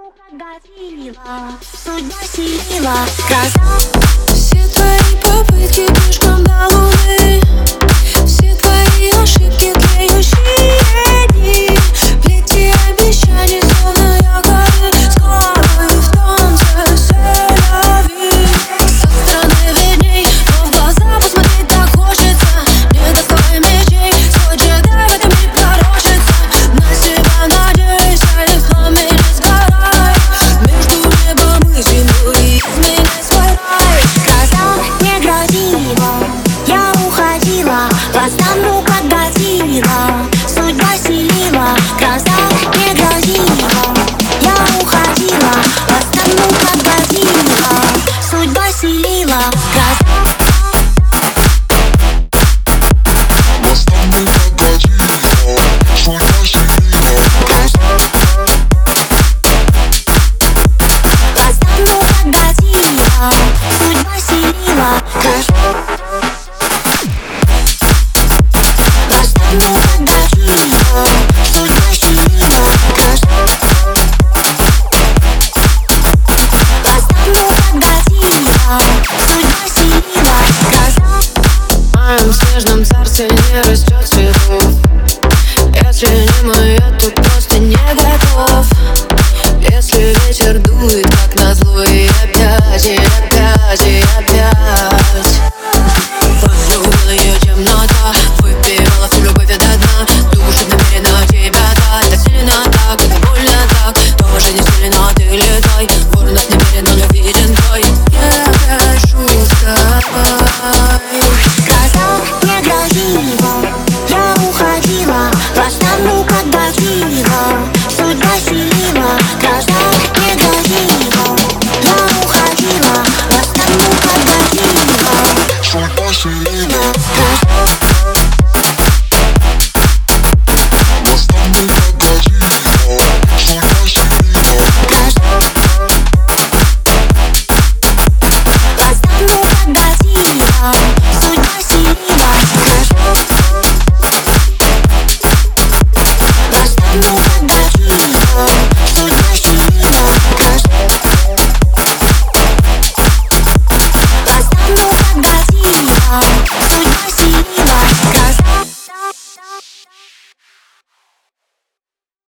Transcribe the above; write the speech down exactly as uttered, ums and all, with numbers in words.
Годила, судьба селила, гроза. Все твои попытки пешком до луны, все твои ошибки тлеющие дни, плети обещаний, словно якорь, скорые в танце селяви. Со стороны видней, но в глаза посмотреть так хочется. Не доставай мечей, свой джедай в этом не пророчится. На себя надейся и в пламени сгорай. Между небом и землей изменяй свой рай. Гроза не грозила, я уходила, глазам рука годила, судьба селила. Гроза не грозила, я уходила, глазам рука годила, судьба селила. Гроза. В снежном царстве не растет.